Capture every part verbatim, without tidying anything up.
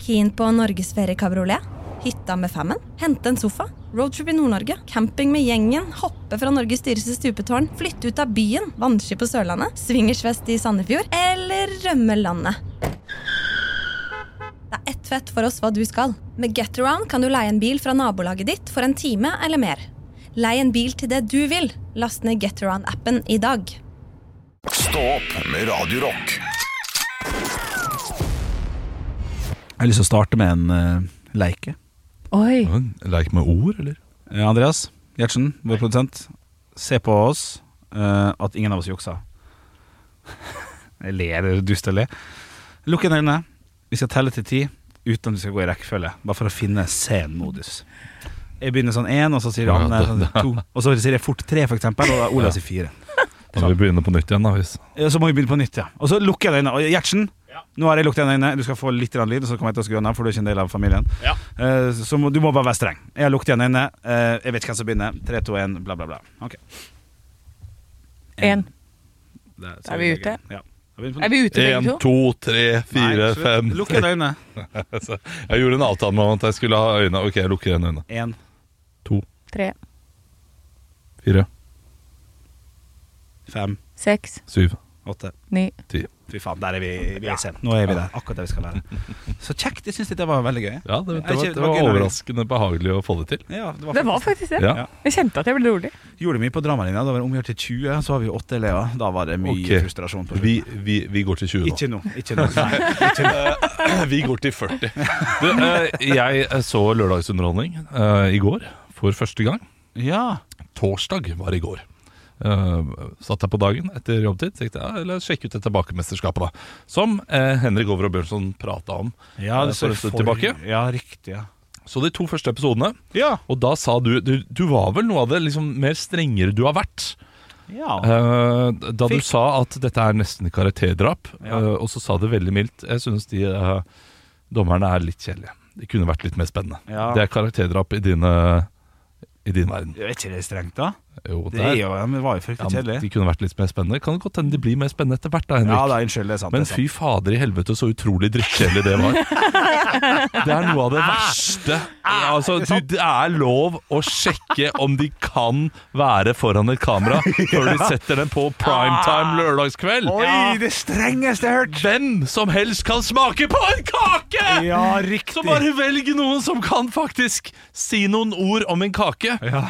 Keen på Norgesferie kabriolet? Hytta med femmen? Hente en sofa? Roadtrip i Nord-Norge? Camping med gjengen? Hoppe fra Norges dyreste stupetårn? Flytte ut av byen? Vannski på Sørlandet? Swingersfest i Sandefjord? Eller rømme landet? Det er ett fett for oss hva du skal. Med Getaround kan du leie en bil fra nabolaget ditt for en time eller mer. Lei en bil til det du vil. Last ned Getaround-appen i dag. Stå opp med Radio Rock. Jeg har lyst til å starte med en uh, leike. Oi. Leik med ord, eller? Eh, Andreas Gjertsen, vår produsent. Se på oss uh, at ingen av oss jukser. Jeg ler, dust å le. Lukk en øynene. Vi skal telle til ti uten at vi skal gå i rekkefølge. Bare for å finne sen-modus. Jeg begynner sånn en, og så sier Anne sånn to. Og så sier jeg fort tre for eksempel, og Ola sier fire. Da må vi begynne på nytt igjen da, hvis. Ja, så må vi begynne på nytt, ja. Og så lukker jeg øynene. Og Gjertsen, ja. Nå har jeg lukket øynene. Du skal få litt lyd, og så kommer jeg til å skru øynene, for du er ikke en del av familien. Ja. uh, Så må, du må bare være streng. Jeg har lukket øynene. uh, Jeg vet ikke hvem som begynner. tre, to, en, bla bla bla. Ok. En. Der, er vi ute? Ja. Er vi ute begge to? En, to, tre, fire, Nei, fem. Lukk øynene. Jeg gjorde en avtale med at jeg skulle ha øynene. Ok, jeg lukker øynene. En. To. Tre. Fire. Fem. Seks. Syv. Åtte. Ni. Ti. Fy faen, der er vi, vi er sen. Nå er vi der, akkurat der vi skal være. Så kjekt, jeg synes det var veldig gøy. Ja, det, det, ikke, var, det var overraskende behagelig å få det til. Ja, det var faktisk det. Var faktisk det. Ja. Jeg kjente at jeg ble rolig. Gjorde mye på dramalinja, da var det omgjort til tjue. Så har vi åtte elever, da var det mye okay. frustrasjon på vi, vi, vi går til tjue nå. Ikke nå, ikke nå, nei, ikke nå. Vi går til førti. Du, uh, Jeg så lørdagsunderholdning uh, i går, for første gang. Ja. Torsdag var i går. Uh, satt jeg på dagen etter jobbtid, tenkte jeg, eller sjekke ut det tilbakemesterskapet da, som uh, Henrik Over og Bjørnson pratet om ja, det uh, for en stund tilbake. Ja, riktig, ja. Så de to første episodene, ja. Og da sa du, du, du var vel noe av det liksom mer strengere du har vært. Ja. Uh, da Fikk. Du sa at dette er nesten karakterdrap, ja. uh, og så sa du veldig mildt. Jeg synes de uh, dommerne er litt kjedelige. De kunne vært litt mer spennende. Ja. Det er karakterdrap i dine i din verden. Er ikke det strengt da? Jo, det, er jo, men det var jo fryktelig ja, kjedelig. De kunne vært litt mer spennende. Kan det godt hende de blir mer spennende etter hvert da, Henrik? Ja da, unnskyld, det er sant. Men det er sant. fy fader i helvete, så utrolig drittkjedelig det var. Det er noe av det verste. Altså, du, det er lov å sjekke om de kan være foran et kamera før de setter den på primetime lørdagskveld. Oi, det strengeste jeg har hørt. Hvem som helst kan smake på en kake! Ja, riktig. Så bare velg noen som kan faktisk si noen ord om en kake. Ja.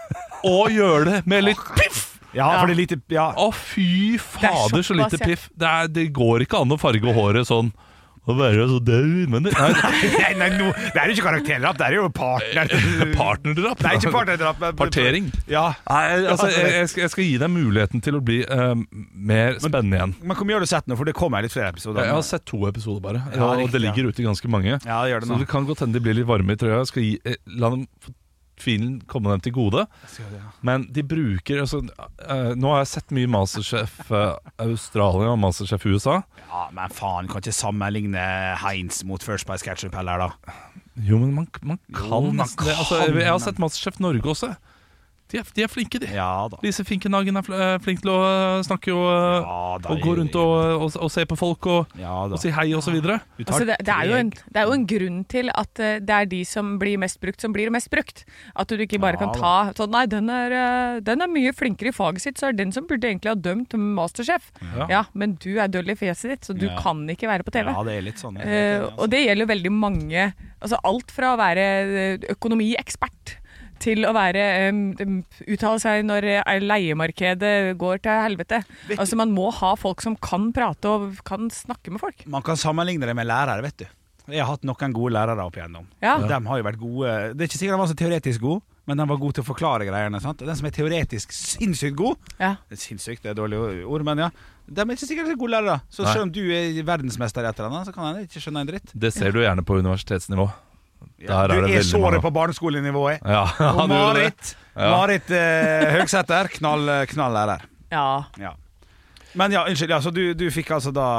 Og gjør det med litt piff. Ja, for det er lite ja. Å fy fader, så lite piff. Det, er, det går ikke an å farge håret sånn å være så død. Men det, nei, nei, no, det er jo ikke karakterdrap, det er jo partner Partnerdrap. Nei, ikke partnerdrap. Partering. Ja. Nei, altså, jeg, jeg, skal, jeg skal gi deg muligheten til å bli um, mer spennende igjen. Men hvor mye har du sett nå? For det kommer litt flere episoder. Jeg har sett to episoder bare, ja, og riktig, det ligger ute ganske mange. Ja, det gjør det nå. Så det kan godt hende de blir litt varme i trøya. Jeg skal gi, la dem filen komme dem til gode. Men de bruker altså, uh, nå har jeg sett mye Masterchef uh, Australia og Masterchef U S A. Ja, men faen, kan ikke sammenligne Heinz mot First Price Ketchup heller da. Jo, men man, man kan jo, man nesten det altså, Jeg har sett Masterchef Norge også. De er, de er flinke, de. Ja, da. Lise Finkenhagen er flink til å snakke og, ja, da, og gå rundt og, og, og se på folk og, ja, og si hei og så videre. Altså, det, det, er jo en, det er jo en grunn til at det er de som blir mest brukt, som blir mest brukt. At du ikke bare ja, kan ta sånn, nei, den er, den er mye flinkere i faget sitt, så er den som burde egentlig ha dømt Masterchef. Ja. Ja, men du er døll i fjeset ditt, så du ja. kan ikke være på T V. Ja, det er litt sånn. Uh, altså. Og det gjelder veldig mange, altså alt fra å være økonomiekspert til å være um, uttale seg når leiemarkedet går til helvete. Altså man må ha folk som kan prate og kan snakke med folk. Man kan sammenligne det med lærere, vet du. Jeg har hatt noen gode lærere opp igjennom. Ja. De har jo vært gode. Det er ikke sikkert de var så teoretisk gode, men de var gode til å forklare greiene. Sant? Den som er teoretisk sinnssykt god, ja. det er sinnssykt, det er dårlig ord, men ja, de er ikke sikkert gode lærere. Så selv om du er verdensmester etter henne, så kan jeg ikke skjønne en dritt. Det ser du gjerne på universitetsnivå. Ja, du er, er såret på barneskolenivået. Ja, og Marit, ja. Marit eh, Høgsæter, knall, knall lærer. Ja. ja. Men ja, unnskyld, ja, så du, du fikk altså da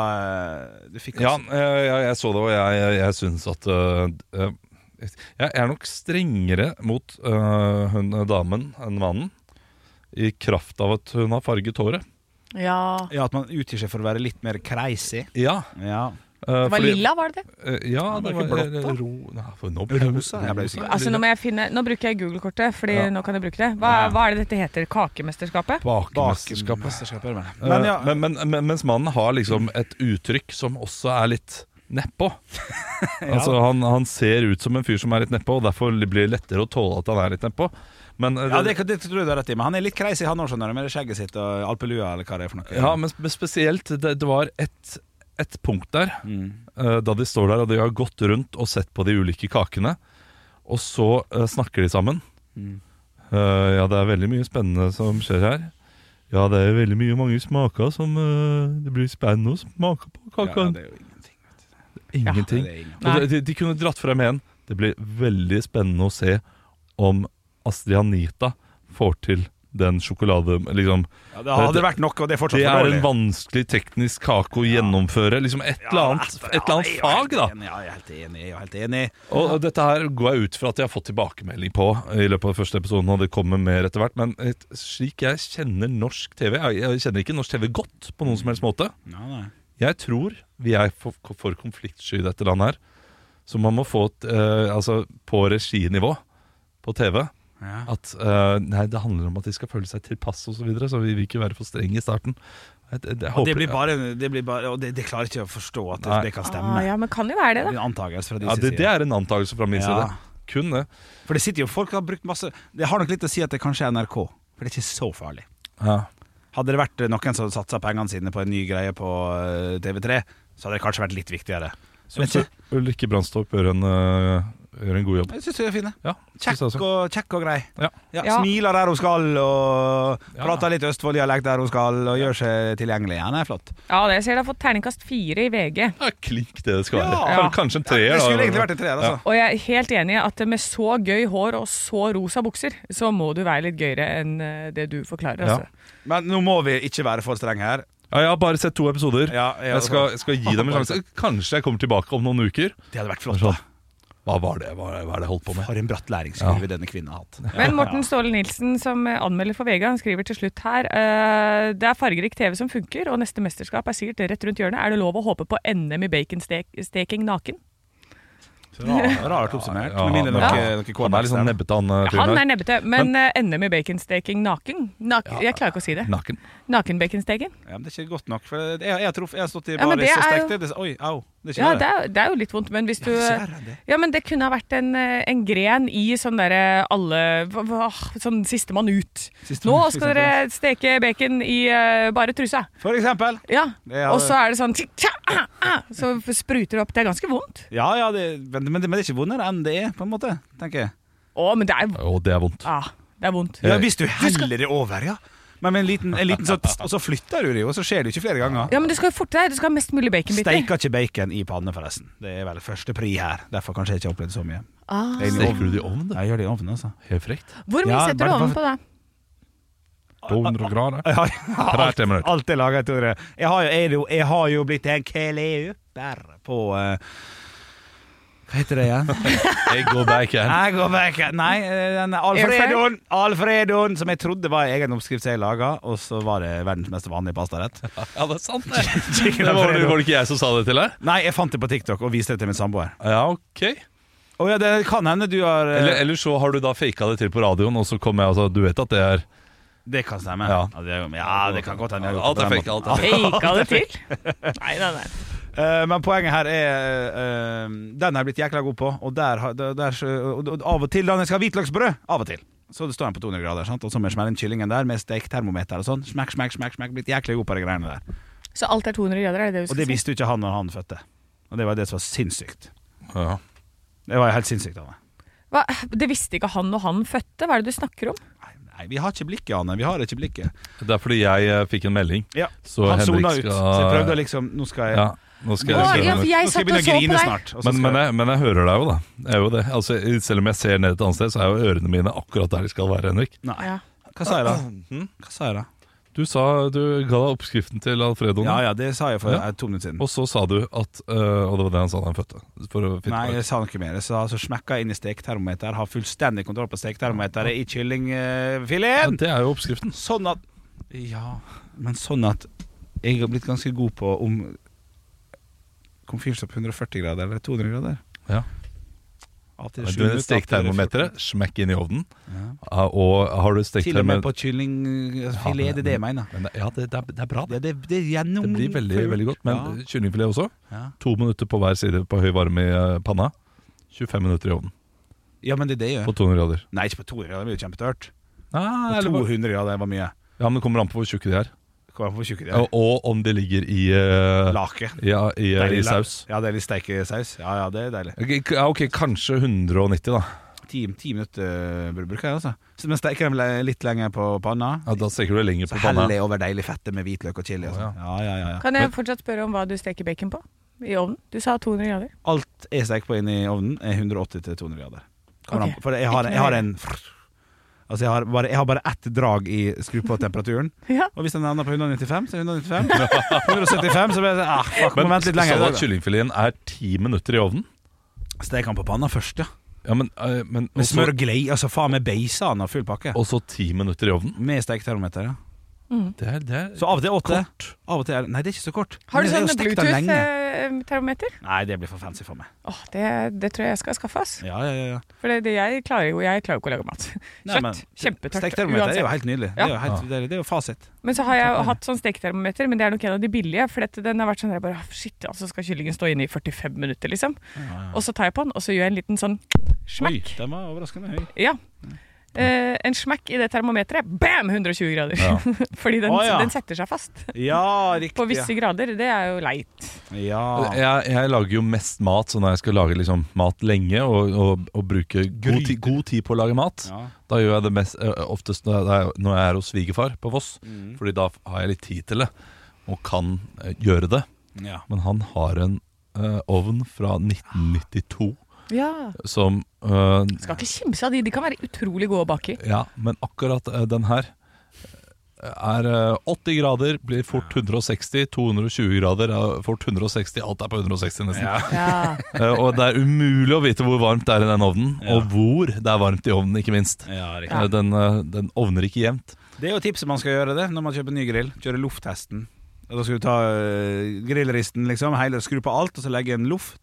du fikk altså. Ja, jeg, jeg så det, og jeg, jeg, jeg synes at uh, jeg er nok strengere mot uh, hun damen enn mannen, i kraft av at hun har farget håret. Ja. Ja, at man utgir seg for å være litt mer crazy. Ja. Ja. Uh, Det var fordi- lilla, var det det? Uh, ja, det det var ikke blått, da? ro... Nei, for nå ble jeg Rosa? Jeg ble usikker. Altså, nå, må jeg finne, nå bruker jeg Google-kortet, Fordi Ja. nå kan jeg bruke det. Hva, hva er det dette heter? Kakemesterskapet? Bakemesterskapet. Bakemesterskapet, men. Men, Men ja, men, men, men, mens mannen har liksom et uttrykk som også er litt nedpå. Altså han, han ser ut som en fyr som er litt nedpå, og derfor blir det lettere å tåle at han er litt nedpå. Men, uh, ja det, det tror jeg du har rett i. Men han er litt crazy, han også, skjønner du, med det skjegget sitt og alpelua, eller hva det er for noe. ja, men sp- spesielt det, det var et, et punkt der Mm. uh, da de står der og de har gått rundt og sett på de ulike kakene, og så uh, snakker de sammen. Mm. Uh, ja, det er veldig mye spennende som skjer her. Ja, det er veldig mye mange smaker som uh, det blir spennende å smake på Ja, kakene. det er jo ingenting. Ingenting. Det er ingenting. Og de, de kunne dratt frem en. Det blir veldig spennende å se om Astrid Anita får til den sjokolade... Liksom, Ja, det hadde vært noe, og det er fortsatt det for er dårlig. en vanskelig teknisk kake å gjennomføre. Liksom et eller annet, et eller annet fag, da. Ja, jeg er helt enig. Jeg er helt enig. Og, og dette her går jeg ut fra at jeg har fått tilbakemelding på i løpet av første episoden, og det kommer mer etter hvert. Men et, slik jeg kjenner norsk TV jeg, jeg kjenner ikke norsk TV godt på noen som helst måte. Ja, nei. Jeg tror vi er for, for konfliktsky i dette landet her. Så man må få et, eh, altså på reginivå på T V Ja. at eh, nei, det handler om at de skal føle seg tilpass og så videre, så vi vil ikke være for strenge i starten. Jeg, jeg, jeg Og håper, det blir bare, det blir bare Og det, det klarer ikke å forstå at det, Nei. det kan stemme. Ah, ja, men kan jo være det, Det da. er en antagelse fra ja, disse det, det sider. er en antakelse fra min Ja. side. Kun det. For det sitter jo folk har brukt masse. Det har nok litt å si at det kanskje er N R K, for det er ikke så farlig. Ja. Hadde det vært noen som satsa pengene sine på en ny greie på eh, T V tre, så hadde det kanskje vært litt viktigere. Så Ulrikke Brandstorp gjør en, øh, gjør en god jobb. Jeg syns det er fine. Ja, synes jeg Kjekk også. og, kjekk og grei. Ja. Ja, Ja. Smiler der hun skal, og Ja. prater litt Østfold-dialekt der hun skal, og gjør seg tilgjengelig. Ja, det er flott. Ja, det ser jeg har fått terningkast fire i V G. Ja, klink det det skal være. Ja. Kan- Kanskje en treer. Det skulle da. egentlig vært en treer, altså. Og jeg er helt enig i at med så gøy hår og så rosa bukser, så må du være litt gøyere enn eh, det du forklarer. Ja. Altså. Men nå må vi ikke være for strenge her. Ja, jeg har bare sett to episoder. Ja, jeg Jeg skal, jeg skal gi dem en sjanse. Kanskje jeg kommer tilbake om noen uker. Det hadde vært flott, Sånn. da. Hva var det Hva hva er det jeg holdt på med? For en bratt læringskurve denne kvinnen har hatt. Men Morten Ståle Nilsen, som eh, anmelder for V G, han skriver til slutt her eh, det er fargerik T V som funker, og neste mesterskap er sikkert rett rundt hjørnet. Er det lov å håpe på N M i baconsteking naken? Rart, rart oppsummert. Ja, Med mindre men- noe, Ja. noe Han er kålmaks litt sånn der. nebbete, han uh, fyren Han der. er nebbete, men eh, N M i baconsteking naken? Nak jeg klarer ikke å si det. Naken. Nakenbaconsteken? Ja, men det er ikke godt nok. For jeg, jeg, har, truff, jeg har stått i Ja, men baris det og er stekt jo- det. det. Oi, au. Det er Ja, ikke det er, det er jo litt vondt, men hvis du Ja, det er verre enn det. Ja, men det kunne ha vært en, eh, en gren i sånn derre alle hva- hva- Sånn sistemann ut. Nå Sistemann, skal for dere steke bacon i eh, bare trusa. For eksempel. Ja, Det er- og så er det sånn tja, tja, ah, ah, så spruter det opp. Det er ganske vondt. Ja, ja, det, men, men, det, men det er ikke vondere enn det er, på en måte, tenker jeg. Å, men det er Å, det er vondt. ah, det er vondt. Ja, hvis du heller det over, ja. Men med en liten, en liten så, og så flytter du det jo, og så skjer det ikke flere ganger. Ja, men det skal jo forte deg. Du skal ha mest mulig baconbiter. Steiker ikke bacon i panne, forresten. Det er vel første pri her. Derfor kanskje jeg ikke har opplevd så mye. Ah. Jeg er inne i Steker ovnen. du det i ovnen? Jeg gjør det i ovnen, altså. Helt frekt. Hvor mye Ja, setter du bare- ovnen på da? to hundre grader. Jeg har, Alt er alt, alt er laget, tror jeg. Jeg har jo, jeg, er jo- jeg har jo blitt en keleuper på eh, Hva heter det igjen? Egg og bacon. Jeg går vekk. Nei, eh, den Alfredon, Alfredon, som jeg trodde var en egen oppskrift jeg laga, og så var det verdens mest vanlige pastarett. Ja, det er sant det. Chicken Det var, Alfredo. var det ikke jeg som sa det til deg? Nei, jeg fant det på TikTok og viste det til min samboer. Ja, ok. Å ja, det kan hende du har eh, Eller, eller så har du da faka det til på radioen, og så kommer jeg altså, du vet at det er Det kan stemme. Ja. Ja, det, ja, det kan godt hende. jeg har Alt gjort det er på den fake, alt måten. er fake. Faka det til? Nei, nei, nei. Eh, men poenget her er eh, den har jeg blitt jækla god på. Og der, har- der, der og, og, av og til da når jeg skal ha hvitløksbrød, av og til så det står den på to hundre grader, sant? Og så må jeg smelle inn kyllingen der med steketermometer og sånn. Smekk, smekk, smekk, smekk. Blitt jækla god på de greiene der. Så alt er to hundre grader, er det det du Og skal det si? visste jo ikke han når han fødte. Og det var det som var sinnssykt. ja. Det var helt sinnssykt av meg. Hva? Det visste ikke han når han fødte? Hva er det du snakker om? Nei, nei, vi har ikke blikket, Anne. Vi har ikke blikket. Det er fordi jeg eh, fikk en melding. Ja, Så han Henrik sona skal ut. Så jeg prøvde å liksom Nå skal jeg Ja, nå skal Å, jeg ja, for jeg Nå skal satt jeg begynne og å så på grine deg. snart. og så men, skal men, jeg- jeg, men jeg hører deg jo, da. Jeg er jo det. Altså, selv om jeg ser ned et annet sted, så er jo ørene mine akkurat der de skal være, Henrik. Nei. Ja. Hva sa jeg da? Mhm. Hva sa jeg da? Du sa du ga deg oppskriften til Alfredo, Ja, ja, det sa jeg for Ja. eh, to minutter siden. og så sa du at øh, Og det var det han sa da han fødte. For å finne Nei, ut. jeg sa noe mer. Jeg sa altså, smekka inn i steketermometer, ha fullstendig kontroll på steketermometeret i ja, kyllingfileten. det er jo oppskriften. Sånn at Ja, men sånn at jeg har blitt ganske god på om komfyrstopp hundre og førti grader eller to hundre grader. Ja. Alltid Du sju har minutter, stektermometeret, smekk inn i ovnen. Ja. Og har du stekt Til og med termo- på kyllingfilet, det er det jeg mener. Men det- Ja, det, det, er, det er bra. Det, Det, det, det, er gjennom det blir veldig, veldig godt. Men Ja. kyllingfilet også. Ja. To minutter på hver side på høy varme i eh, panna. tjuefem minutter i ovnen ja, men det er det jeg på gjør. to hundre grader. Nei, ikke på to hundre grader, det blir jo kjempetørt. Ah, På eller to bare- hundre grader var mye. Ja, men det kommer an på hvor tjukke de er. Kommer an på hvor tjukke de Og, er. og om det ligger i, eh, Lake. ja, i, eh, i Deilig la- saus. Ja, det er litt steikesaus. Ja, ja, det er deilig. Ok, ja, ok, kanskje hundre og nitti, da. Ti, ti minutter bruker jeg, altså. Så men steker dem litt lenger på panna. Ja, Da steker du det lenger Så på panna. heller jeg over deilig fettet med hvitløk og chili. Og sånn. Ja, ja, ja, ja. Kan jeg fortsatt spørre om hva du steker bacon på i ovnen? Du sa to hundre grader. Alt jeg steker på inni ovnen, er hundre og åtti til to hundre grader. Kommer Ok. an på- For jeg har, jeg har en Altså jeg har, bare, jeg har bare ett drag i skru på temperaturen. Ja. Og hvis den ender på hundre og nittifem, så er det hundre og nittifem. hundre og syttifem, så blir det ah, fuck, må Men vente litt lenger. sa du i at dag, kyllingfileten er ti minutter i ovnen? da. Steker den på panna først, ja. Ja, men, eh, men Med også, smør og glei. Altså faen, med beisa den og full pakke. også ti minutter i ovnen? Med steketermometer, ja. Det er, det er Så av og til åtte. kort. Av og til er det Nei, det er ikke så kort. Har du Men jeg sånn jo stekt den lenge. Bluetooth-termometer? Nei, det blir for fancy for meg. Åh, det, det tror jeg jeg skal skaffe, ass. Ja, ja, ja, ja. For det, det, jeg klarer jo jeg klarer jo ikke å lage mat. Nei, men Kjøtt, kjempetørt Steketermometer er jo uansett. helt nydelig. Det Ja. er jo, helt, det er, det er jo fasit. Men så har jeg hatt sånn steketermometer, men det er nok en av de billige. For dette, den har vært sånn der bare, shit, altså skal kyllingen stå inne i førtifem minutter, liksom. Og så tar jeg på den, og så gjør jeg en liten sånn Oi, smekk. den var overraskende høy. Ja. Eh, en smekk i det termometeret, bam, hundre og tjue grader. Ja. Fordi den, Å, ja. den setter seg fast. Ja, riktig. På visse grader, det er jo leit. Ja. Jeg, jeg lager jo mest mat, så når jeg skal lage liksom, mat lenge og, og, og bruke god, ti, god tid på å lage mat, Ja. da gjør jeg det mest, eh, oftest når jeg, når jeg er hos svigerfar på Voss. Mm. Fordi da har jeg litt tid til det, og kan eh, gjøre det. Ja. Men han har en eh, ovn fra nitten nittito Ja. som eh, Skal ikke kimse av de, de kan være utrolig gode å bake i. Ja, men akkurat eh, den her er eh, åtti grader, blir fort hundre og seksti. to hundre og tjue grader er fort hundre og seksti. Alt er på hundre og seksti nesten. Ja. Ja. Eh, og det er umulig å vite hvor varmt det er i den ovnen, Ja. og hvor det er varmt i ovnen, ikke minst. Ja, riktig. Eh, Den, eh, den ovner ikke jevnt. Det er jo tipset man skal gjøre det når man kjøper ny grill. Kjøre lufttesten. Og da skal du ta uh, grillristen, liksom, hele, skru på alt, og så legge en loff.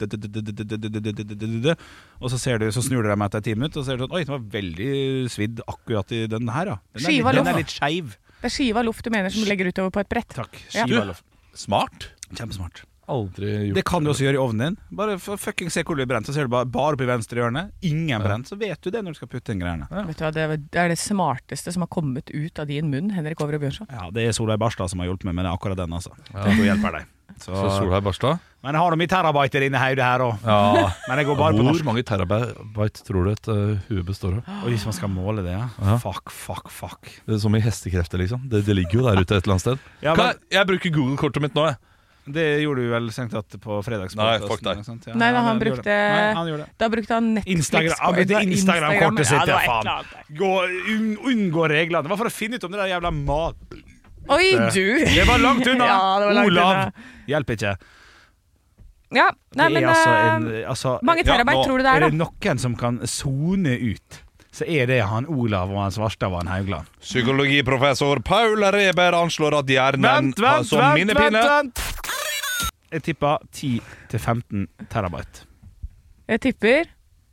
Og så, ser du, så snur du dem etter ti minutter, og så ser du sånn, oi, den var veldig svidd akkurat i den her, da. Den er, Skiva litt, den loff. er litt skeiv. Det er skiva luft du mener som du legger utover på et brett. Takk. Ja. Skiva loff. Smart. Kjempesmart. Aldri gjort Det kan du også gjøre i ovnen din. Bare f- fucking se hvor du blir brent. Så ser du bare, bare opp i venstre hjørne. Ingen brent. Så vet du det når du skal putte inn greiene. Vet du hva, det er- det er det smarteste som har kommet ut av din munn, Henrik Over og Bjørnson. Ja, det er Solveig Barstad som har hjulpet meg med det, akkurat den, altså. Tenk å hjelpe deg. Så, Så Solveig Barstad. men jeg har noe mye terabyter inni hodet her òg. Ja. Men jeg går bare på Hvor norsk. mange terabyte tror du et uh, hue består av? Og hvis man skal måle det, ja. Ja. Fuck, fuck, fuck. Det er som i hestekrefter, liksom. Det, det ligger jo der ute et eller annet sted. Ja, Kan men, jeg, jeg bruker Google-kortet mitt nå, jeg. det gjorde du vel strengt tatt på fredags. Nei, fuck deg. Ja, Nei, da, han gjorde brukte- det. Nei, han gjorde det. Da brukte han Netflix. Instagram, han på- brukte det var Instagram-kortet sitt, ja, det ja, var et faen. eller annet der. Gå, un, unngå reglene. Det var for å finne ut om det der jævla mat... Oi, du! Det var langt unna! Ja, det var langt Olav! unna. Hjelper ikke. Ja, nei, Det men er altså eh, en, altså, mange ja, terabyte nå tror du det er, Er da? det noen som kan sone ut, så er det han Olav og han Svarstad og han Haugland. Psykologiprofessor Paul Reber anslår at hjernen har som minnepinne. vent! Jeg tipper ti til femten terabyte. Jeg tipper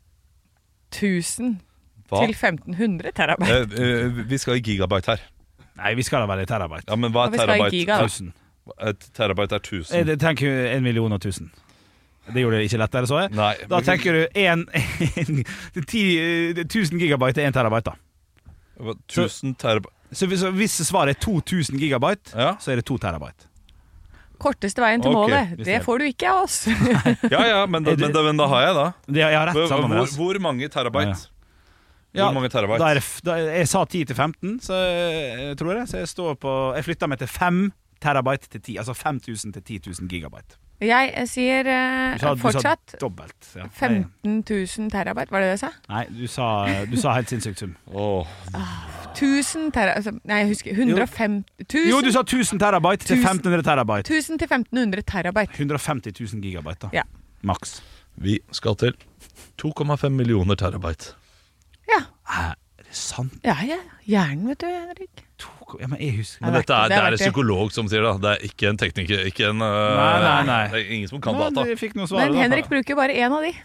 tusen Hva? til femten hundre terabyte. Eh, eh, vi skal i gigabyte her. Nei, vi skal da være i terabyte. Ja, men hva Og er vi skal i terabyte? giga, da. Tusen. Et terabyte er Jeg tusen. jeg tenker en million og tusen. Det gjorde det ikke lettere, så jeg. Nei. Da tenker du en, en, ti, tusen gigabyte er en terabyte, da. Tusen terabyte. Så hvis, så hvis svaret er to tusen gigabyte, Ja. så er det to terabyte. Korteste veien til Ok, målet, hvis det det- får du ikke av oss. Ja, ja, men da, men, da, men da har jeg, da. Det, jeg har rett Hvor, sammen med hvor, oss. hvor mange terabyte? Ja, Hvor mange terabyte? Da er det, f- da, jeg sa ti til femten, så eh, tror jeg. Så jeg står på Jeg flytta meg til fem terabyte til ti. Altså fem tusen til ti tusen gigabyte. Jeg eh, sier eh, Du sa, du fortsatt sa dobbelt. Ja. Nei, femten tusen terabyte, var det det jeg sa? nei, du sa, du sa helt sinnssykt sum. Åh. tusen terabyte altså, Nei, jeg husker hundre og femti tusen, Jo, du sa tusen terabyte til Tusen. femten hundre terabyte. tusen til femten hundre terabyte. hundre og femti tusen gigabyte, da. Ja. Maks. Vi skal til to komma fem millioner terabyte. Ja. det sant? Ja, ja. Hjernen, vet du, Henrik. To, ja, men jeg husker Men dette er, Det det har er en vært det. psykolog som sier det. Det er ikke en tekniker. Ikke en, uh, Nei, nei, nei. Det er ingen som kan Men data. jeg fikk noe svar, Men da. Henrik bruker bare én av de.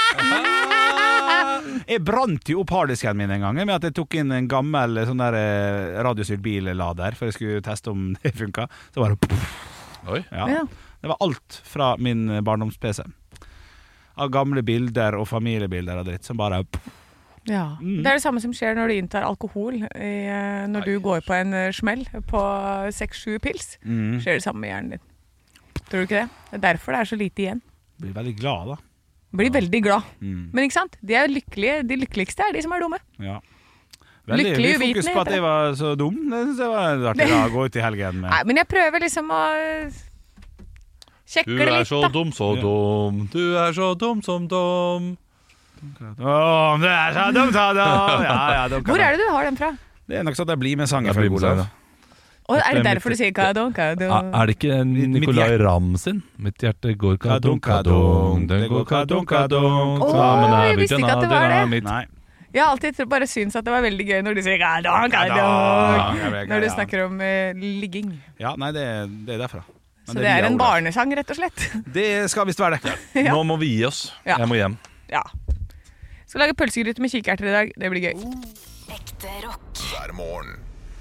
Jeg brant jo opp harddisken min en gang med at jeg tok inn en gammel sånn der eh, radiostyrt billader for jeg skulle teste om det funka. Så var det Oi. ja. Ja. Det var alt fra min barndoms-P C. Av gamle bilder og familiebilder og dritt som bare Ja. Det er det samme som skjer når du inntar alkohol. I, eh, når du går på en eh, smell på seks-sju pils, mm. skjer det samme med hjernen din. Tror du ikke det? Det er derfor det er så lite igjen. Blir veldig glad, da. Blir veldig glad. Mm. Men ikke sant? De, er lykkelige, de lykkeligste er de som er dumme. Ja. Veldig Lykkelig mye fokus uvitende på at jeg var så dum. Det synes jeg var artig da, å gå ut i helgen med. Nei, men jeg prøver liksom å sjekke Du det er litt, så da. dum, så Ja. dum. Du er så dum som dum. Åh, det er så dumt, så dumt. Ja, ja, dum, Hvor er det du har den fra? Det er nok sånn at jeg blir med sangen Jeg for blir med Olav. sangen, Og er det Dette er derfor mitt- du sier kadon, kadon? Er, er det ikke Mitt Nicolai hjerte- Ramm sin? Mitt hjerte går Kadung, kadung, kadung. kadung. Det går kadung, kadung. Åh, Sammen er jeg vi visste ikke at det var det. dynamitt. Nei. Jeg har alltid tro- bare syntes at det var veldig gøy når du sier kadon, Kadung. kadon. Jeg vet, Når du ja. snakker om eh, ligging. Ja, nei, det, det er derfra. Men Så det er via en Olav. barnesang, rett og slett. Det skal visst være det. Ja. Nå må vi gi oss. Ja. Jeg må hjem. Ja. Skal lage pølsegryte med kikerter i dag. Det blir gøy. Ekte rock. Hver morgen.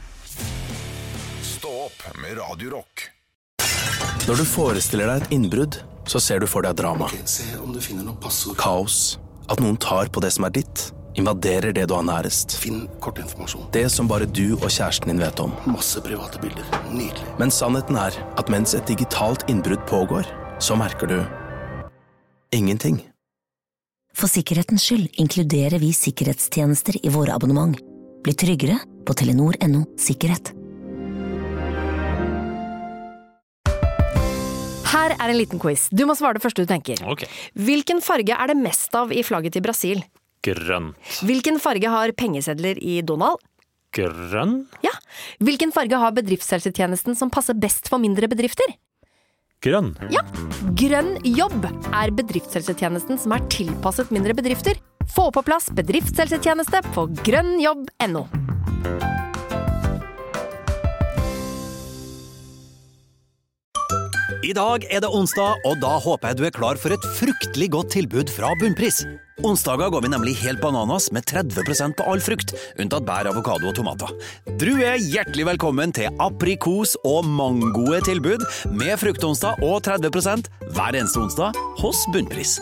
Stå opp med Radio Rock. Når du forestiller deg et innbrudd, så ser du for deg drama. Se om du finner noe passord. Kaos. At noen tar på det som er ditt. Invaderer det du har nærest. Finn kortinformasjon. Det som bare du og kjæresten din vet om. Masse private bilder. Nydelig. Men sannheten er at mens et digitalt innbrudd pågår, så merker du ingenting. For sikkerhetens skyld inkluderer vi sikkerhetstjenester i våre abonnement. Bli tryggere på telenor punktum no sikkerhet. Her er en liten quiz. Du må svare det første du tenker. Ok. Hvilken farge er det mest av i flagget til Brasil? Grønn. Hvilken farge har pengesedler i Donald? Grønn? Ja. Hvilken farge har bedriftshelsetjenesten som passer best for mindre bedrifter? Grønn. Ja. Grønn jobb er bedriftshelsetjenesten som er tilpasset mindre bedrifter. Få på plass bedriftshelsetjeneste på grønnjobb punktum no. I dag er det onsdag, og da håper jeg du er klar for et fruktelig godt tilbud fra Bunnpris. Onsdager går vi nemlig helt bananas med tretti prosent på all frukt, unntatt bær, avokado og tomater. Du er hjertelig velkommen til aprikos og mangoe tilbud med fruktonsdag og tretti prosent hver eneste onsdag hos Bunnpris.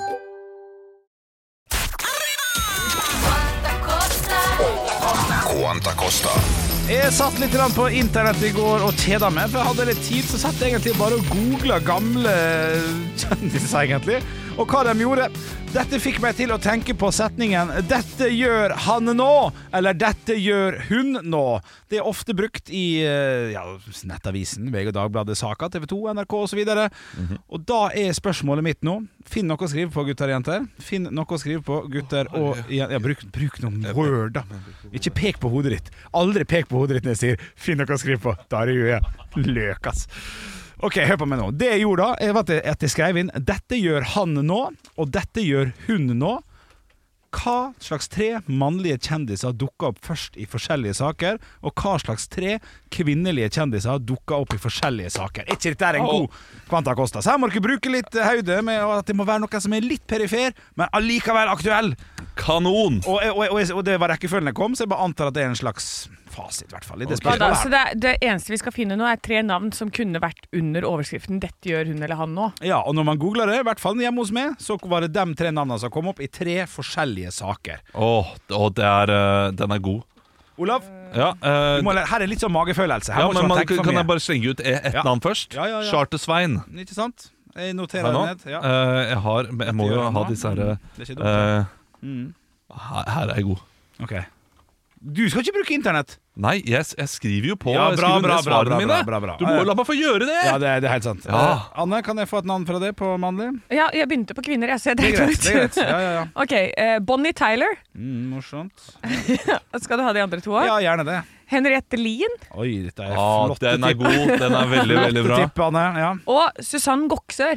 Quanta Costa. Jeg satt litt grann på internett i går og kjeda meg, for jeg hadde litt tid, så satt jeg egentlig bare og googlet gamle kjendiser, egentlig, og hva de gjorde. Dette fikk meg til å tenke på setningen «Dette gjør han nå», eller «Dette gjør hun nå». Det er ofte brukt i ja, Nettavisen, V G Dagbladet, Saka, T V to, N R K og så videre. Mm-hmm. Og da er spørsmålet mitt nå, finn noe å skrive på, gutter og jenter. Finn noe å skrive på, gutter og jenter. Ja, bruk, bruk noen word da. Ikke pek på hodet ditt. Aldri pek på hodet ditt når jeg sier «Finn noe å skrive på». Da er det jo jeg løk, ass. Ok, hør på meg nå. Det jeg gjorde da, var at jeg skrev inn «Dette gjør han nå», og «Dette gjør hun nå». Hva slags tre mannlige kjendiser dukket opp først i forskjellige saker, og hva slags tre kvinnelige kjendiser dukket opp i forskjellige saker? Er ikke dette en god Quanta Costa? Så her må dere bruke litt høyde med at det må være noe som er litt perifer, men allikevel aktuell. Kanon! Og, og, og, og det var rekkefølgen jeg kom, så jeg bare antar at det er en slags fasit, i hvert fall. I det, Ja, da, så det, er, det eneste vi skal finne nå er tre navn som kunne vært under overskriften «Dette gjør hun eller han nå». Ja, og når man googler det, i hvert fall hjemme hos meg, så var det de tre navnene som kom opp i tre forskjellige saker. Åh, og det er, uh, den er god. Olav, Ja, uh, du må, her er litt sånn magefølelse. Her ja må men ikke man man, tenke for kan mye. jeg bare slenge ut ett Ja. navn først? Ja, ja, ja. Charter-Svein. Ikke sant? Jeg noterer Her nå. det ned. Ja. Uh, jeg har, jeg må Dette jo gjør han ha nå. disse her Mm, det er ikke dumt, uh, Mm. her, her er jeg god. Ok. Du skal ikke bruke internett. Nei, jeg, jeg skriver jo på Ja, jeg bra, skriver bra, ned bra, svarene bra, mine. bra, bra, bra. Du må jo la meg få gjøre det! Ja, det er, det er helt sant. Ja. Eh, Anne, kan jeg få et navn fra det på mannlig? Ja, jeg begynte på kvinner, jeg ser Det er greit. Det er greit. Ja, ja, ja. Ok, eh, Bonnie Tyler. Mm, morsomt. Skal du ha de andre to også? Ja, gjerne det. Henriette Lien. Oi, dette er Ah, flotte den er tipp. god, den er veldig, veldig bra. Flotte tipp, Anne. Ja. Og Susanne Goksør.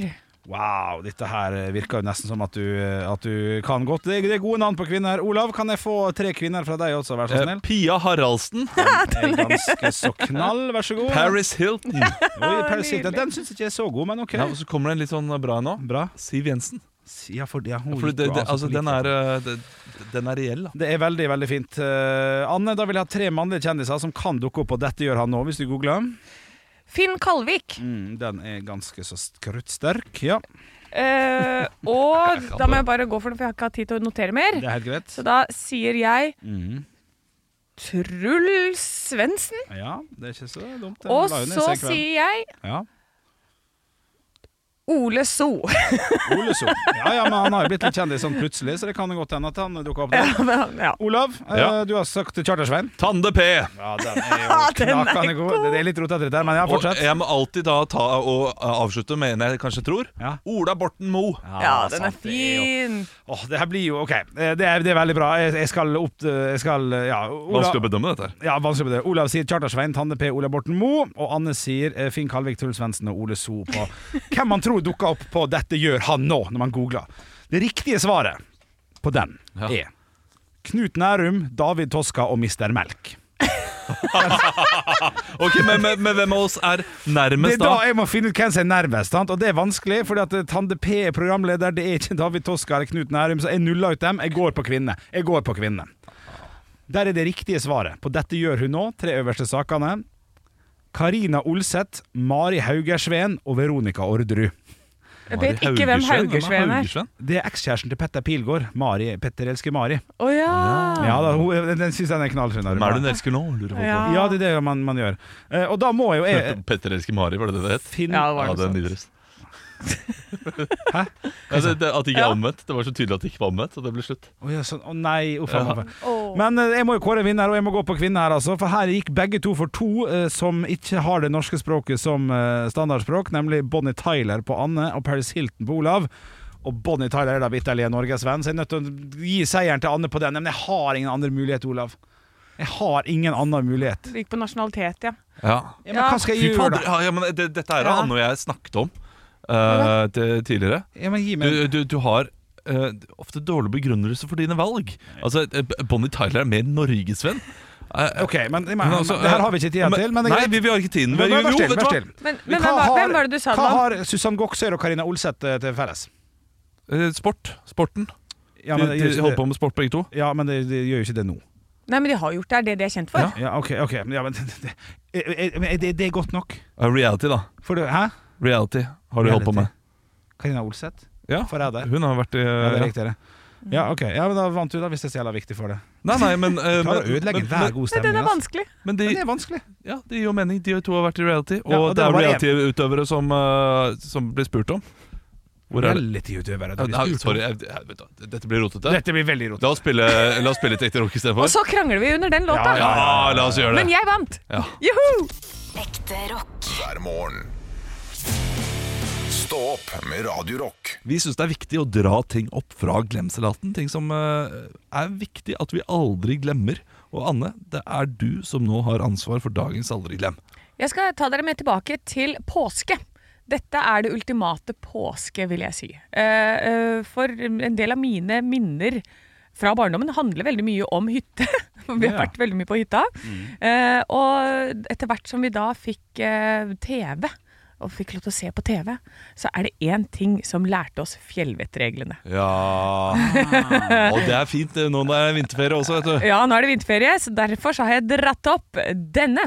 Wow, dette her virker jo nesten som at du, at du kan godt. Det er gode navn på kvinner. Olav, kan jeg få tre kvinner fra deg også, vær så snill? Eh, Pia Haraldsen. Den er ganske så knall, vær så god. Paris Hilton. Oi, Paris Hilton. Den synes jeg ikke er så god, men ok. Ja, og så kommer det en litt sånn bra nå. Bra. Siv Jensen. Ja, for, ja, hun For det, det, altså, den, er, det, den er reell, da. Det er veldig, veldig fint. uh, Anne, da vil jeg ha tre mannlige kjendiser som kan dukke opp, og dette gjør han nå, hvis du googler. Finn Kalvik. Mm, den er ganske så kruttsterk, ja. Uh, og da må jeg bare gå for det, for jeg har ikke hatt tid til å notere mer. Det er helt greit. Så da sier jeg mm. Truls Svendsen. Ja, det er ikke så dumt. Og så sier jeg ja. Ole So. Ole So. Ja, ja, men han har jo blitt litt kjendis sånn plutselig, så det kan jo godt hende at han dukker opp der. Ja, men, ja. Olav, ja. uh, du har sagt Chartersveien. Tande P. Ja, den er jo knakende god. Det er litt rotete der, men ja, fortsett. Og jeg må alltid da ta og avslutte med en jeg kanskje tror. Ja. Ola Borten Moe. Ja, ja, den er fin. Åh, oh, det her blir jo, ok, det er, det er veldig bra. Jeg, jeg skal opp, jeg skal, ja Ola, vanskelig å bedømme dette. Ja, vanskelig å bedømme. Olav sier Chartersveien, Tande P, Ola Borten Moe. Og Anne sier eh, Finn Kalvik, Truls Svendsen og Ole So på hvem man tror dukker opp på dette gjør han nå, når man googler. Det riktige svaret på den ja. er Knut Nærum, David Toska og mister Melk. Ok, men, men, men hvem av oss er nærmest da? Det er da jeg må finne ut hvem som er nærmest, sant? Og det er vanskelig, fordi at Tande P er programleder, det er ikke David Toska eller Knut Nærum, så jeg nuller ut dem. Jeg går på kvinne. Jeg går på kvinne. Der er det riktige svaret. På dette gjør hun nå, tre øverste sakene. Karina Olseth, Mari Haugersveen og Veronica Orderud. Jeg vet ikke hvem Haugersveen er. Det er ekskjæresten til Petter Pilgaard. Mari, Petter elsker Mari. Å oh, ja. Ja da, hun, den synes jeg er knallskjønn. Hvem er det hun elsker nå? Ja. ja, det er det man, man gjør. uh, Og da må jo jeg Petter elsker Mari, var det det det het? Finn... Ja, det var ja, det er nydelig. Hæ? Ja, det, det, at det ikke er omvendt. Det var så tydelig at det ikke var omvendt, og det ble slutt. Å oh, ja, sånn, oh, nei, uff, ja. oh. Men uh, jeg må jo kåre vinner, og jeg må gå på kvinne her altså. For her gikk begge to for to uh, som ikke har det norske språket som uh, standardspråk, nemlig Bonnie Tyler på Anne og Paris Hilton på Olav. Og Bonnie Tyler er da vitterlig norgesvenn, så jeg er nødt til å gi seieren til Anne på den. Men jeg har ingen andre mulighet, Olav. Jeg har ingen annen mulighet. Det gikk på nasjonalitet, ja. Ja, ja men hva skal jeg gjøre da? Ja, ja, men det, dette er ja. Anne og jeg snakket om Uh, til, tidligere ja, men gi meg... du, du, du har uh, ofte dårlig begrunnelse for dine valg. Altså, uh, Bonnie Tyler er mer norgesvenn. uh, Ok, men, men altså, det her har vi ikke tid til men, Nei, vi, vi har ikke tiden men, men, jo, still, vet du hva? Men, men hva, har, hvem var det du sa hva da? har Susann Goksør og Karina Olseth til felles? Uh, sport, sporten ja, men, De, de holder på med sport begge to. Ja, men de, de gjør jo ikke det nå. Nei, men de har gjort det, er det de er kjent for. Ja, ja ok, ok ja, men, det, det, det, det er godt nok uh, Reality da for det, hæ? Reality har du holdt på med. Karina Olseth? Ja, hun har vært i uh, ja, det er riktig det. Ja, ok, ja, men da vant du da hvis det er så jævla viktig for det. Nei, nei, men uh, Klarer å ødelegge hver god stemning. Den er vanskelig. Men, de, men det er vanskelig. Ja, det gir jo mening. De to har vært i reality. Og, ja, og det, det er reality-utøvere som, uh, som blir spurt om. Hvor er reality-utøvere? Ja, sorry, jeg, jeg, vet du, dette blir rotete. Dette blir veldig rotete. La oss spille, la oss spille et ekte rock i stedet for. Og så krangler vi under den låta. Ja, ja, ja, la oss gjøre det. Men jeg vant. Ja. Juhu! Ekte rock. Hver morgen. Stå opp med Radio Rock. Vi synes det er viktig å dra ting opp fra glemselaten. Ting som uh, er viktig at vi aldri glemmer. Og Anne, det er du som nå har ansvar for dagens aldri glem. Jeg skal ta dere med tilbake til påske. Dette er det ultimate påske, vil jeg si. Uh, uh, for en del av mine minner fra barndommen handler veldig mye om hytte. Vi har vært veldig mye på hytta. Mm. Uh, og etter hvert som vi da fikk uh, T V, og fikk lov til å se på T V, så er det én ting som lærte oss fjellvettreglene. Ja, og det er fint nå når det er vinterferie også, vet du. Ja, nå er det vinterferie, så derfor så har jeg dratt opp denne.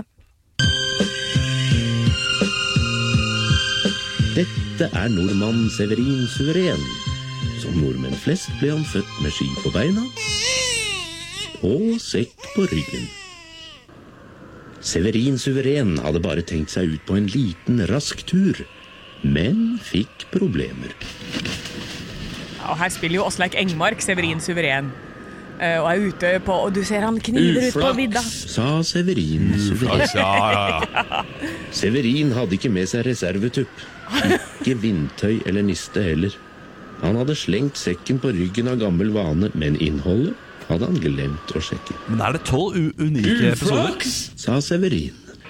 Dette er nordmann Severin Suveren. Som nordmenn flest ble han født med ski på beina og sekk på ryggen. Severin Suveren hadde bare tenkt seg ut på en liten, rask tur, men fikk problemer. Ja, og her spiller jo Åsleik Engmark Severin Suveren. Uh, og er ute på, og du ser han kniver ut på vidda. Uflaks, sa Severin Suveren. Uflaks, ja, ja, ja. Severin hadde ikke med seg reservetupp. Ikke vindtøy eller niste heller. Han hadde slengt sekken på ryggen av gammel vane, men innholdet hadde han glemt å sjekke. Men er det tolv unike episoder? Uflaks, sa Severin.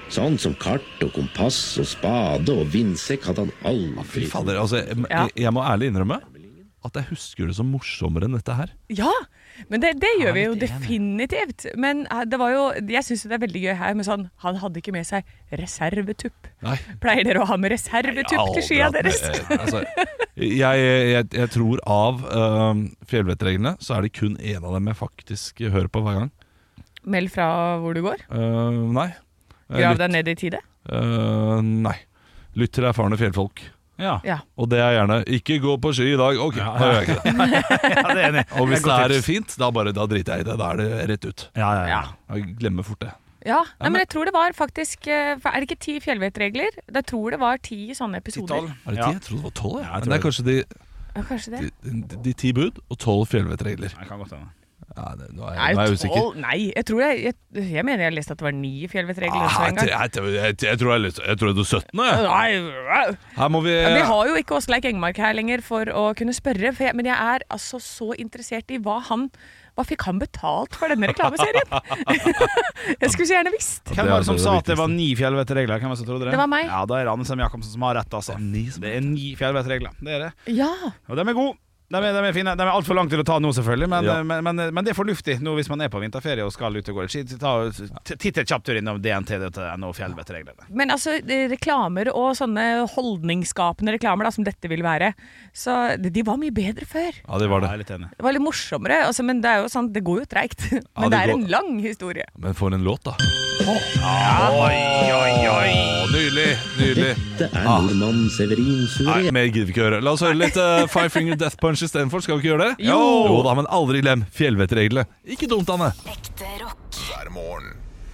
Sånn som kart og kompass og spade og vindsekk hadde han aldri. Fy fader, altså, jeg, Ja. jeg, jeg må ærlig innrømme at jeg husker det som morsommere enn dette her. Ja, men det, det gjør vi jo definitivt. Men eh, det var jo, jeg synes det er veldig gøy her med sånn, han hadde ikke med seg reservetupp. Nei. Pleier dere å ha med reservetupp til skia deres? Eh, altså, jeg, jeg, jeg tror av uh, fjellvettreglene så er det kun en av dem jeg faktisk hører på hver gang. Meld fra hvor du går. Uh, nei. Grav deg ned i tide. Uh, nei. Lytt til erfarne fjellfolk. Ja. Ja. Og det er gjerne 'ikke gå på ski i dag'. Ok, da gjør jeg ikke det. Ja, det er enig. Og hvis Det er det godt er fint, da, bare, da driter jeg i det. Da er det rett ut. Ja, ja, ja. Jeg glemmer fort det. Ja, nei, men jeg tror det var faktisk eh, Er det ikke ti fjellvettregler? Jeg tror det var ti sånne episoder. Er det ti? Jeg trodde det var tolv. Ja, jeg Men tror det er kanskje de, Ja, kanskje det. de, de, de ti bud og tolv fjellvettregler. Det kan godt hende. Ja, det, nå er Nei, jeg, nå er jeg usikker. tolv, nei, jeg tror jeg, jeg, jeg mener jeg leste at det var ni fjellvettregler også Ah, en gang. jeg, jeg, jeg, jeg tror jeg leste Jeg tror det er sytten. jeg. Nei, Her må vi ja, vi har jo ikke Åsleik Engmark her lenger for å kunne spørre, for jeg, men jeg er altså så interessert i hva han Hva fikk han betalt for denne reklameserien? Jeg skulle så gjerne visst. Hvem var det som sa at det var ni fjellvettregler? Hvem var det som trodde det? Det var meg. Ja, da er det Anne Sem Jacobsen som har rett, altså. Det er ni fjellvettregler. Det er det. Ja. Og de er gode. De er, de er fine. De er altfor langt til å ta nå, selvfølgelig, men, Ja. men, men, men det er fornuftig nå hvis man er på vinterferie og skal ut og gå. Titt et kjapt tur innom D N T og fjellvettreglene. Men altså, det- reklamer og sånne holdningsskapende reklamer da, som dette vil være, så de, de var mye bedre før. Ja, det var det. Jeg er litt enig. Det var litt morsommere, altså, men det er jo sånn, det går jo treigt. Men det det er går- en lang historie. Men for en låt, da. Oi, oi, oi! Nydelig. Nydelig. Dette er nordmann Severin Nei, Suveren. mer gidder vi ikke høre. La oss høre litt uh, Five Finger Death Punch istedenfor. Skal vi ikke gjøre det? Jo. jo da, men aldri glem fjellvettreglene. Ikke dumt, Anne. Ekte rock. Hver morgen.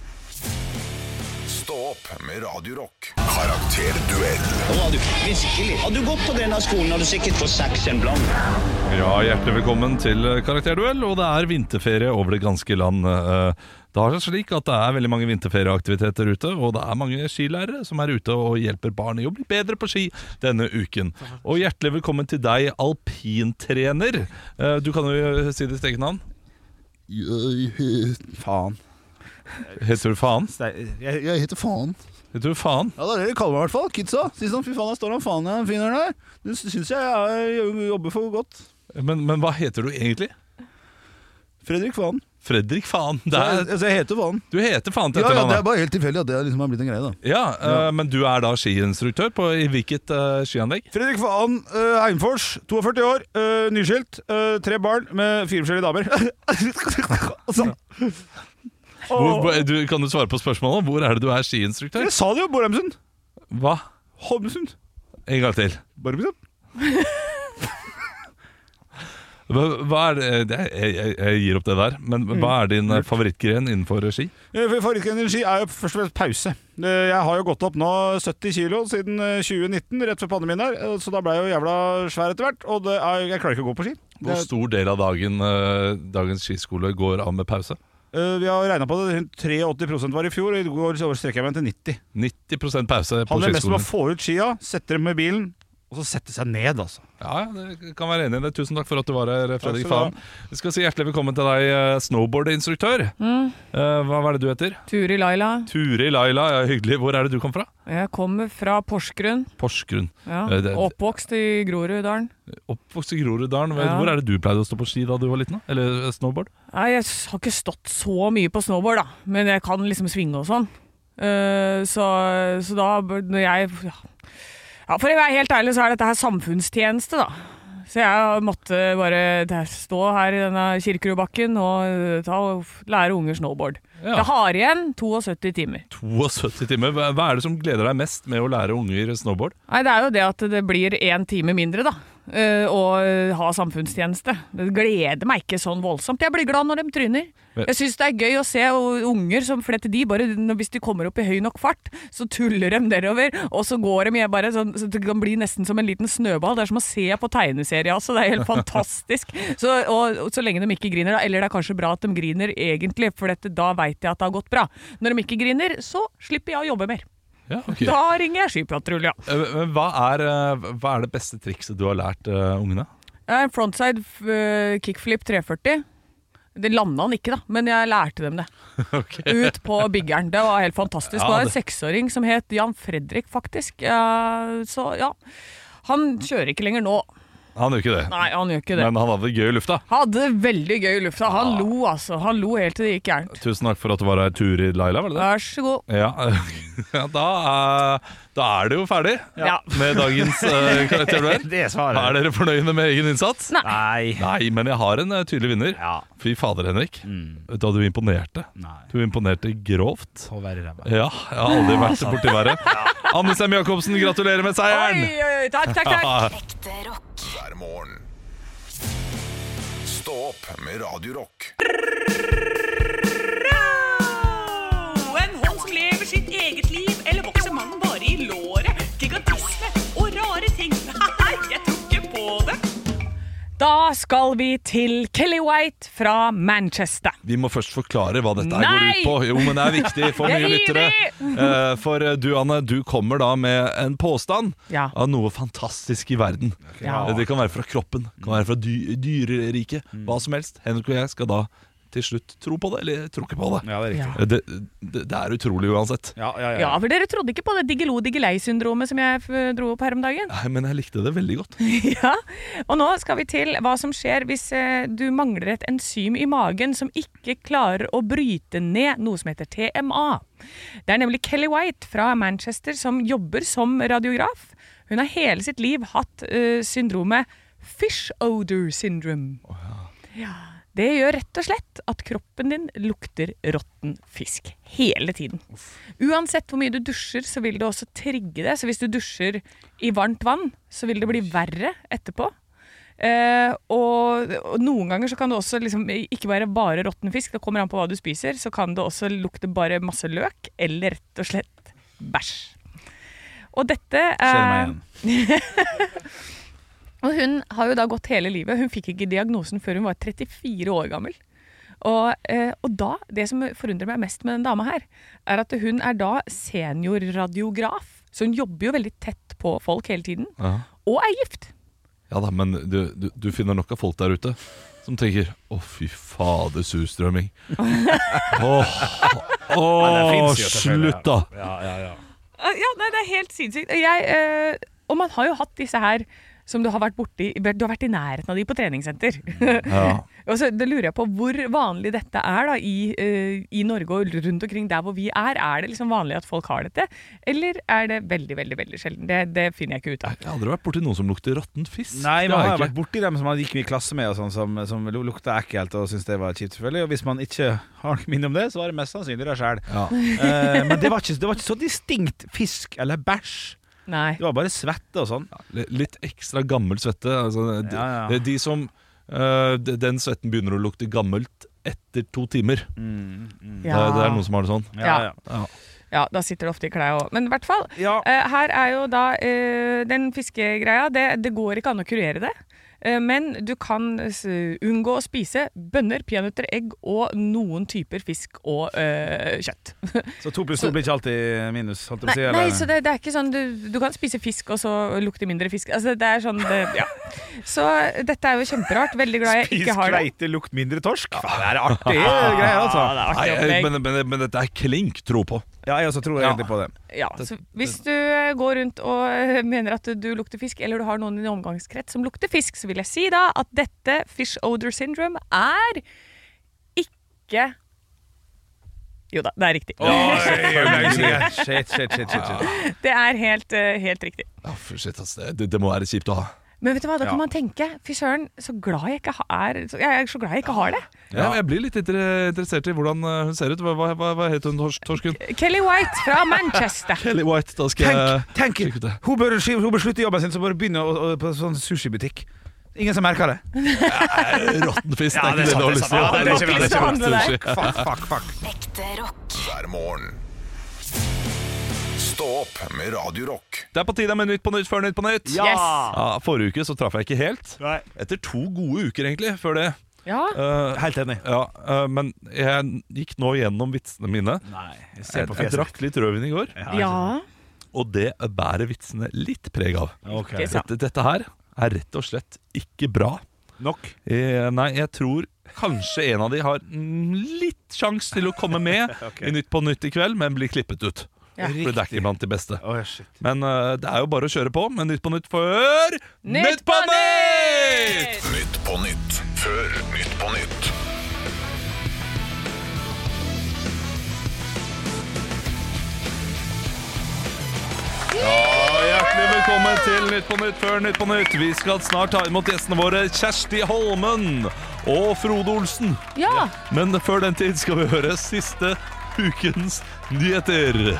Stå opp med Radio Rock. Karakterduell. Hadde du, virkelig. Hadde du gått på denne skolen, hadde du sikkert fått seks en blank. Ja, hjertelig velkommen til Karakterduell, og det er vinterferie over det ganske land. Eh, Det har seg slik at det er veldig mange vinterferieaktiviteter ute, og det er mange skilærere som er ute og hjelper barn i å bli bedre på ski denne uken. Og hjertelig velkommen til deg, alpintrener. Eh, Du kan jo si ditt eget navn. Faen. Heter du Faen? Jeg, jeg heter Faen. Heter du Faen? Ja, det er det de kaller meg i hvert fall. Kidsa. Sier sånn, fy faen, jeg står han faen jeg finner der. Du syns jeg, jeg jobber for godt. Men, men hva heter du egentlig? Fredrik Faen. Fredrik Faen. Det Så er, jeg, altså, jeg heter Faen. du heter Faen til Ja, ja, det er etternavnet. bare helt tilfeldig at det liksom har blitt en greie, da. Ja, eh, men du er da skiinstruktør på i hvilket eh, skianlegg? Fredrik Faen, uh, Heimfors, forty-to år, uh, nyskilt, uh, tre barn med fire forskjellige damer. Altså, Hvor, hvor, du, kan du svare på spørsmålet? Hvor er det du er skiinstruktør? jeg sa det jo, Borheimsund. Hva? Holmsund. En gang til. Borheimsund. Hva, hva er det, det jeg, jeg, jeg gir opp det der. Men hva er din eh, favorittgren innenfor ski? Favorittgrennen ski er jo først og fremst pause. Eh, Jeg har jo gått opp nå sytti kilo siden eh, tjue nitten, rett før pandemien der, eh, så da ble jeg jo jævla svær etter hvert, og det er, jeg klarer ikke å gå på ski. Hvor Det, stor del av dagen eh, dagens skiskole går av med pause? eh, vi har regnet på det, rundt åttito prosent var i fjor, og i går så strekker jeg meg til nitti. nitti prosent pause på Handler mest om å skiskolen. få ut skia, sette dem med bilen, og så sette seg ned, altså. Ja, ja, det kan være enig i det. Tusen takk for at du var her, Fredrik skal du Faen. Vi skal si hjertelig velkommen til deg, eh, snowboardinstruktør. Mm. Eh, hva, hva er det du heter? Turi Laila. Turi Laila, ja, hyggelig. Hvor er det du kom fra? Jeg kommer fra Porsgrunn. Porsgrunn. Ja. Eh, det- Oppvokst i Groruddalen. Oppvokst i Groruddalen. Ja. Hvor er det du pleide å stå på ski da du var liten? Da? Eller eh, snowboard? Nei, jeg har ikke stått så mye på snowboard, da. Men jeg kan liksom svinge og sånn. Eh, så, så da, når jeg ja. ja, for å være helt ærlig, så er dette her samfunnstjeneste, da. Så jeg måtte bare der, stå her i denne Kirkerudbakken og eh, ta og lære unger snowboard. Ja. Jeg har igjen syttito timer. syttito timer. Hva hva er det som gleder deg mest med å lære unger snowboard? Nei, det er jo det at det blir én time mindre, da. eh, Å ha samfunnstjeneste. Det gleder meg ikke sånn voldsomt. Jeg blir glad når de tryner. Men- Jeg syns det er gøy å se unger som for de bare, når- hvis de kommer opp i høy nok fart, så tuller de nedover, og så går de bare sånn, så det kan bli nesten som en liten snøball. Det er som å se på tegneserie, altså. Det er helt fantastisk. Så, og, og så lenge de ikke griner, da, eller det er kanskje bra at de griner egentlig, for dette, da veit jeg at det har gått bra. Når de ikke griner, så slipper jeg å jobbe mer. Ja, ok. Da ringer jeg skipatrulja. Eh, men Hva er, eh, hva er det beste trikset du har lært eh, ungene? Jeg har en frontside uh, kickflip tre førti. Det landet han ikke da, men jeg lærte dem det. Okay. Ut på byggeren. Det var helt fantastisk. Ja, det var en seksåring som het Jan Fredrik, faktisk. Ja, så ja, han kjører ikke lenger nå. Han gjør ikke det. Nei, han gjør ikke det. Men han hadde gøy i lufta. Hadde veldig gøy i lufta. Han ja. lo altså. Han lo helt til det gikk gærent. Tusen takk for at du var her, Turid Laila, var det det? Vær så god. Ja, ja da, er, da er det jo ferdig ja. med dagens uh, karakterduell. Det er svaret. Er dere fornøyde med egen innsats? Nei. Nei, men jeg har en uh, tydelig vinner. Ja. Fy fader, Henrik. Mm. Da du imponerte. Nei. Du imponerte grovt. Å være ræva. Ja, jeg har aldri vært så borti været. ja. Anne Sem Jacobsen, gratulerer med seieren! Oi, oi, oi, takk, takk, takk. Ekte rock. Hver morgen. Stå opp med Radio Rock. En hånd som lever sitt eget liv, eller vokser mannen bare i låret? Gigantisme og rare ting. Nei, jeg tror ikke på det. Da skal vi til Kelly White fra Manchester. Vi må først forklare hva dette Nei! går ut på. Jo, men det er viktig for nye lyttere. Uh, for du, Anne, du kommer da med en påstand ja. av noe fantastisk i verden. Ja. Det kan være fra kroppen, det kan være fra dy dyreriket, mm. hva som helst. Henrik og jeg skal da til slutt tro på det, eller tro ikke på det. Ja, det er riktig. Ja. Det, det, det er utrolig uansett. Ja, ja, ja. ja, for dere trodde ikke på det digelo-digelei-syndromet som jeg dro opp her om dagen? Nei, men jeg likte det veldig godt. ja, og nå skal vi til hva som skjer hvis eh, du mangler et enzym i magen som ikke klarer å bryte ned noe som heter T M A. Det er nemlig Kelly White fra Manchester som jobber som radiograf. Hun har hele sitt liv hatt uh, syndromet fish odor syndrome. Oh, ja. Ja. Det gjør rett og slett at kroppen din lukter råtten fisk hele tiden. Uansett hvor mye du dusjer, så vil det også trigge det. Så hvis du dusjer i varmt vann, så vil det bli verre etterpå. Eh, og, og noen ganger så kan det også liksom, ikke være bare råtten fisk, det kommer an på hva du spiser, så kan det også lukte bare masse løk, eller rett og slett bæsj. Og dette er... Og hun har jo da gått hele livet. Hun fikk ikke diagnosen før hun var trettifire år gammel. Og, eh, og da, det som forundrer meg mest med den dama her, er at hun er da seniorradiograf. Så hun jobber jo veldig tett på folk hele tiden. Ja. Og er gift. Ja da, men du, du, du finner nok av folk der ute som tenker, å fy fader, surstrømming. Åh, åh, slutt da. Ja, ja, ja. Ja, nei, det er helt sinnssykt. Jeg, eh, og man har jo hatt disse her som du har vært borti, du har vært i nærheten av de på treningssenter. Ja. Og så det lurer jeg på hvor vanlig dette er da, i, uh, i Norge og rundt omkring der hvor vi er. Er det liksom vanlig at folk har dette? Eller er det veldig, veldig, veldig sjelden? Det, det finner jeg ikke ut av. Jeg har aldri vært borti noen som lukter råtten fisk. Nei, man har vært borti dem som man gikk mye i klasse med og sånn, som, som lukta ekkelt og syntes det var kjipt selvfølgelig. Og hvis man ikke har minne om det, så var det mest sannsynlig det selv. Ja. uh, men det var, ikke, det var ikke så distinkt fisk eller bæsj. Nei. Det var bare svette og sånn. Ja, litt ekstra gammel svette. Altså, de, ja, ja. de som uh, Den svetten begynner å lukte gammelt etter to timer. Mm, mm. Ja. det, det er noen som har det sånn. Ja, ja. ja. ja da sitter det ofte i klær også. Men i hvert fall, ja. uh, her er jo da uh, den fiskegreia, det, det går ikke an å kurere det. Men du kan unngå å spise bønner, peanøtter, egg og noen typer fisk og øh, kjøtt. Så to pluss to blir ikke alltid minus? Holdt nei, si, nei, så det, det er ikke sånn du, du kan spise fisk og så lukte mindre fisk. Altså, det er sånn, det, ja. Så dette er jo kjemperart. Veldig glad jeg ikke har det. Spis kveite, lukt mindre torsk? Ja, det er artig greier, altså. Ja, det er artig nei, men, men, men dette er klink tro på. Ja, jeg også tror ja. egentlig på det. Ja, så hvis du går rundt og mener at du lukter fisk, eller du har noen i din omgangskrets som lukter fisk, så vil jeg si da at dette fish odor syndrome er ikke... Jo da, det er riktig. Oh, shit, shit, shit, shit, shit. Det er helt, helt riktig. Oh, shit, altså, det, det må være kjipt å ha. Men vet du hva, da kan ja. man tenke, fy søren, så glad jeg ikke er, jeg er så glad jeg ikke har det. Ja, jeg blir litt interessert i hvordan hun ser ut. Hva, hva, hva heter hun, tors torsken? Kelly White fra Manchester. Kelly White, da skal jeg... Tenk, tenk hun, bør, hun bør slutte jobben sin, så bør begynne å, å, på sånn sushibutikk. Ingen som merker det. Råtten fisk, ja, det er ikke det du har lyst til. Ja, det er ikke det du har lyst til. Fuck, fuck, fuck. Ekte rock. Hver morgen. Stå opp med Radio Rock. Det er på tide med Nytt på Nytt før Nytt på Nytt. Ja. Yes. Ja, forrige uke så traff jeg ikke helt. Nei. Etter to gode uker egentlig, før det. Ja. Uh, Helt enig. Ja, uh, men jeg gikk nå gjennom vitsene mine. Nei, jeg ser på jeg, jeg drakk litt rødvin i går. Ja. ja. Og det bærer vitsene litt preg av. Okay. Dette, dette her er rett og slett ikke bra. Nok? Jeg, nei, jeg tror kanskje en av de har litt sjans til å komme med okay. i Nytt på Nytt i kveld, men blir klippet ut. Ja. For det er ikke blant de beste. oh, Men uh, det er jo bare å kjøre på med Nytt på Nytt før Nytt på Nytt! Nytt på Nytt før Nytt på Nytt. Ja, hjertelig velkommen til Nytt på Nytt før Nytt på Nytt. Vi skal snart ta imot gjestene våre Kjersti Holmen og Frode Olsen. Ja. Men før den tid skal vi høre siste ukens nyheter.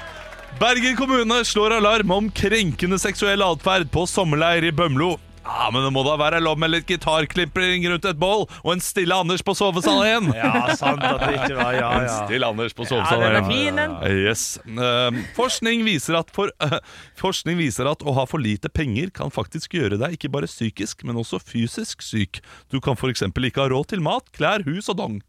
Bergen kommune slår alarm om krenkende seksuell adferd på sommerleir i Bømlo. Ja, men det må da være lov med litt gitarklipping rundt et bål og en stille Anders på sovesalen igjen. Ja, sant at det ikke var, ja, ja. En stille Anders på sovesalen igjen. Ja, den er fin, den. Yes. Uh, forskning, viser at for, uh, forskning viser at å ha for lite penger kan faktisk gjøre deg ikke bare psykisk, men også fysisk syk. Du kan for eksempel ikke ha råd til mat, klær, hus og dong.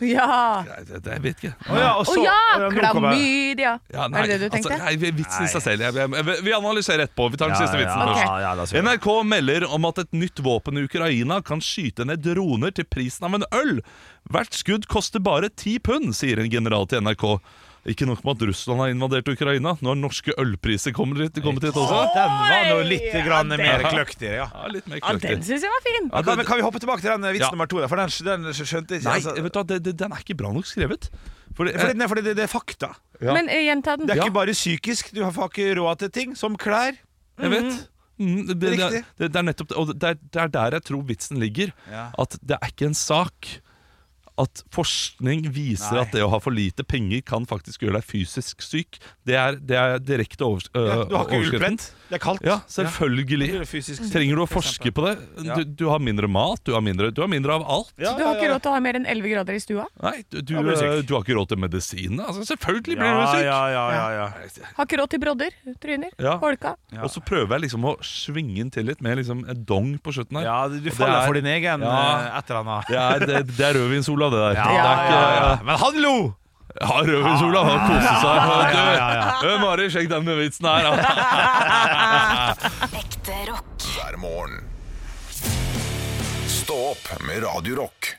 Ja. Jeg, jeg, jeg vet ikke. Å ja, oh, ja, ja klamydia. Ja, nei, er det det du tenkte? Altså, nei, vitsen i seg selv. Jeg, jeg, jeg, vi analyserer etterpå. Vi tar den ja, siste vitsen ja, først. okay. ja, ja, N R K melder om at et nytt våpen i Ukraina kan skyte ned droner til prisen av en øl. Hvert skudd koster bare ti pund, sier en general til N R K. Ikke nok med at Russland har invadert Ukraina. Nå har norske ølpriser kommet hit, kommet hit også. Den var nå litt grann mer kløktig, ja. Ja, litt mer Ja, kløktig. den synes jeg var fin. Ja, kan, vi, kan vi hoppe tilbake til den vits Ja. nummer to? For den, den skjønte ikke Nei, altså. vet du, hva, det, det, den er ikke bra nok skrevet. Fordi, Fordi, nei, fordi det, det er fakta. Ja. Men eh, gjenta den. Det er Ja. ikke bare psykisk. Du har ikke råd til ting som klær. Jeg vet. Mm, det, det, det, Riktig. det, det er nettopp det, og det er, det er der jeg tror vitsen ligger. Ja. At det er ikke en sak. At forskning viser Nei. at det å ha for lite penger kan faktisk gjøre deg fysisk syk. Det er, det er direkte overs øh, Ja, du har ikke overskriften. ullpledd. Det er kaldt. Ja, selvfølgelig. Ja. Fysisk syk, Trenger du å for forske eksempel. på det? Ja. Du, du har mindre mat, du har mindre, du har mindre av alt. Ja, Du har ikke råd til å ha mer enn elleve grader i stua? Nei, du, du, Da blir du syk. øh, du har ikke råd til medisiner. Altså, selvfølgelig blir Ja, du syk. ja, ja, ja, ja. Har ikke råd til brodder, tryner, Ja. holka. Og så prøver jeg liksom å svinge den til litt med liksom en dong på slutten her. Ja, du, du Og det faller er- for din egen Ja. eh, et eller annet. Det er, det, det er rødvins-Olav, det der. Ja, det er ja, ikke, ja. Men han lo! Ja, Rødvins-Olav har koset seg. Ja, ja, ja, ja. Du, Mari, sjekk denne vitsen her. Da. Ekte rock. Hver morgen. Stå opp med Radio Rock.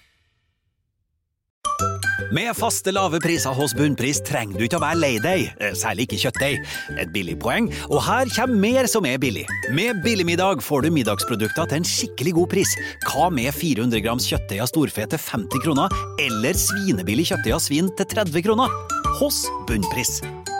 Med faste lave priser hos Bunnpris trenger du ikke å være lei deg, særlig ikke kjøttdeig. Et billig poeng, og her kommer mer som er billig. Med Billigmiddag får du middagsprodukter til en skikkelig god pris. Hva med fire hundre grams kjøttdeig av storfe til femti kroner, eller svinebillig kjøttdeig av svin til tretti kroner? Hos Bunnpris.